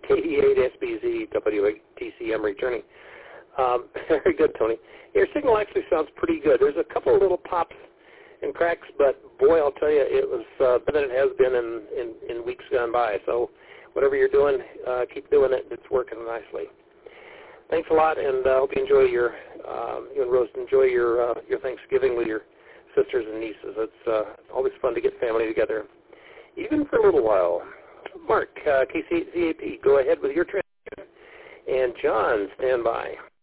KD8SBZ WTCM returning. Very good, Tony. Your signal actually sounds pretty good. There's a couple of little pops and cracks, but boy, I'll tell you, it was better than it has been in weeks gone by. So whatever you're doing, keep doing it. It's working nicely. Thanks a lot, and I hope you enjoy you and Rose enjoy your Thanksgiving with your sisters and nieces. It's always fun to get family together, even for a little while. Mark, KCZAP, go ahead with your transition. And John, stand by.